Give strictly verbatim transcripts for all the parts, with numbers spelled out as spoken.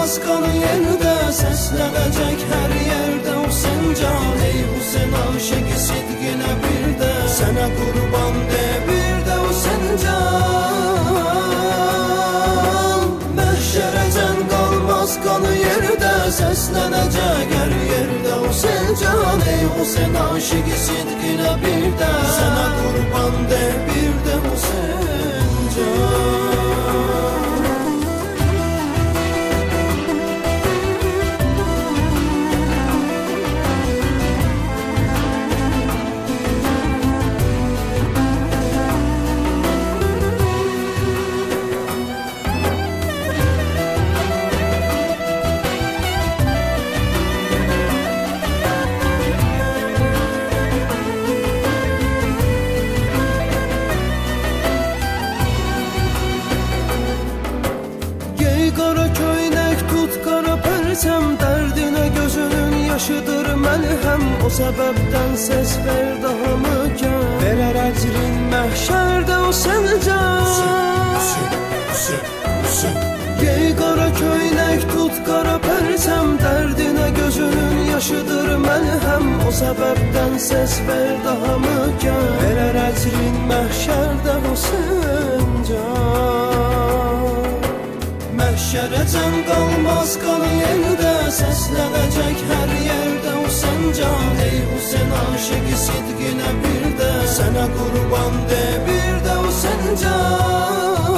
qalmaz qanı yerdə, səslənəcək hər yerdə o Səncaq. Ey Hüseyn aşıqı sidqinə bir də, sənə qurban de bir də o Səncaq. Məhşərəcən qalmaz qanı yerdə, səslənəcək hər yerdə o Səncaq. Ey Hüseyn aşıqı sidqinə bir də, sənə qurban de bir də o Səncaq. Dərdinə gözünün yaşıdır məlhəm, o səbəbdən səs ver daha möhkəm. Verər əcrin məhşərdə o Səncaq. Gey qara köynək, tut qara pərsəm, dərdinə gözünün yaşıdır məlhəm, o səbəbdən səs ver daha möhkəm. Verər əcrin məhşərdə o Səncaq. Məhşərəcən qalmaz qanı yerdə, səslənəcək hər yerdə o Səncaq. Ey Hüseyn aşıqı sidqinə bir də, sənə qurban de bir də o Səncaq.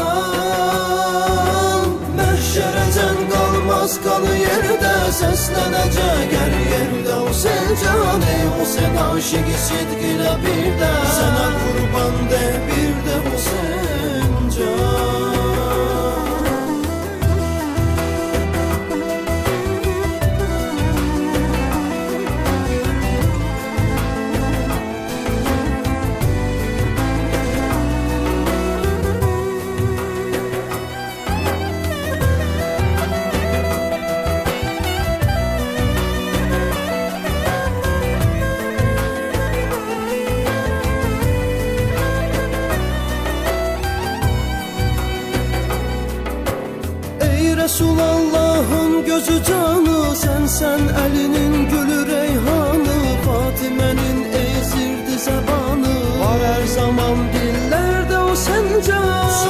Məhşərəcən qalmaz qanı yerdə, səslənəcək hər yerdə o Səncaq. Ey Hüseyn aşıqı sidqinə bir də, sənə qurban de bir də o Səncaq. Resulallahın gözü canı, sənsən əlinin gülü reyhanı, Fatimənin ezirdi zəbanı, var hər zaman dillərdə o Səncaq.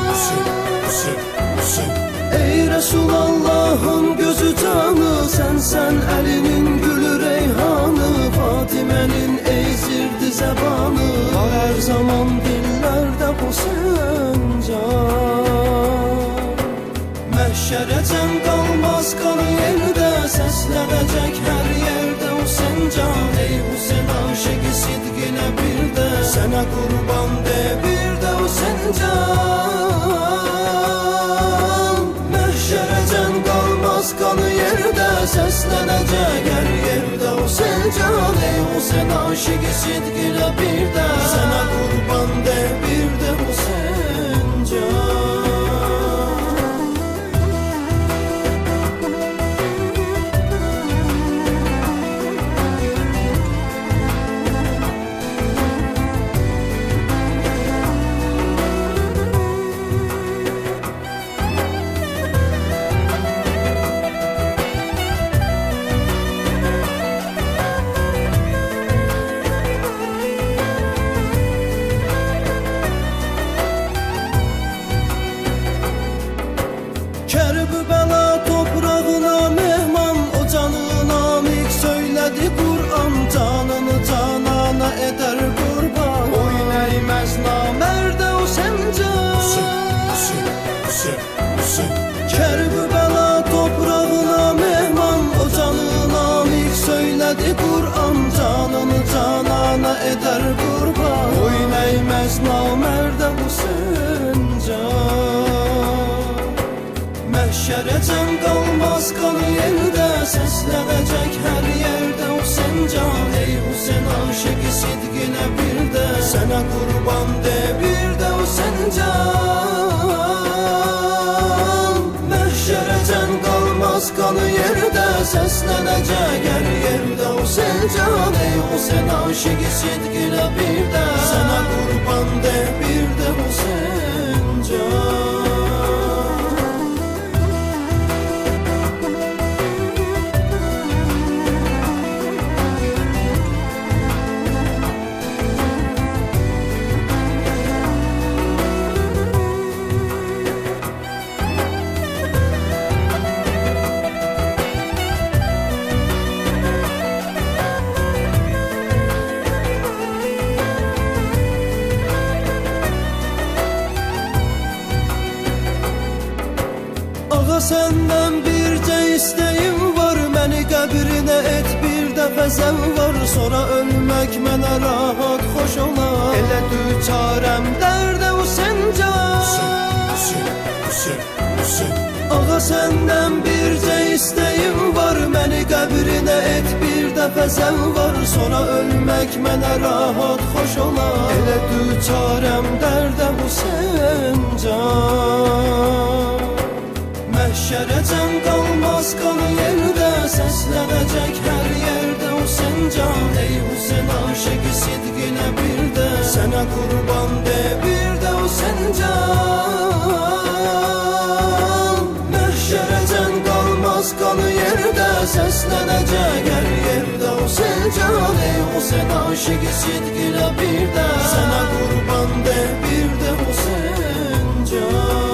Ey Resulallahın gözü canı, sənsən əlinin gülü reyhanı, Fatimənin ezirdi zəbanı, var hər zaman dillərdə o Səncaq. Məhşərəcən qalmaz qanı yerdə, səslənəcək hər yerdə o Səncaq. Ey Hüseyn aşıqı sidqinə bir də, sənə qurban de bir də o Səncaq. Məhşərəcən qalmaz qanı yerdə, səslənəcək hər yerdə o Səncaq. Ey Hüseyn aşıqı sidqinə bir də, sənə qurban de bir də o Səncaq. Kərbəla toprağına mehman, o canı namik söylədi Qur'an, canını canana edər qurban. Boyun əyməz namərdə o Səncaq. Kərbəla toprağına mehman, o canı namik söylədi Qur'an, canını canana edər qurban. Boyun əyməz namərdə o Səncaq. Məhşərəcən qalmaz qanı yerdə, səslənəcək hər yerdə o Səncaq. Ey Hüseyn aşıqı sidqinə bir də, sənə qurban de bir də o Səncaq. Məhşərəcən qalmaz qanı yerdə, səslənəcək hər yerdə o Səncaq. Ey Hüseyn aşıqı sidqinə bir də, sənə qurban de bir də o Səncaq. ölmək mənə rahat, xoş olar. Elə düçarəm dərdə Hüseyn can. Hüseyn, Hüseyn, Hüseyn. Ağa səndən bircə istəyim var, məni qəbrinə et bir dəfə sən var. Sonra ölmək mənə rahat, xoş olar. Elə düçarəm dərdə Hüseyn can. Məhşərə can qalmaz qan yerdə, səslənəcək hər yerdə Hüseyn can. Ey Hüseyn aşıqı sidqinə bir də, sənə qurban de bir də Hüseyn can. Məhşərə can qalmaz qan yerdə, səslənəcək hər yerdə Hüseyn can. Ey Hüseyn aşıqı sidqinə bir də, sənə qurban de bir də Hüseyn can.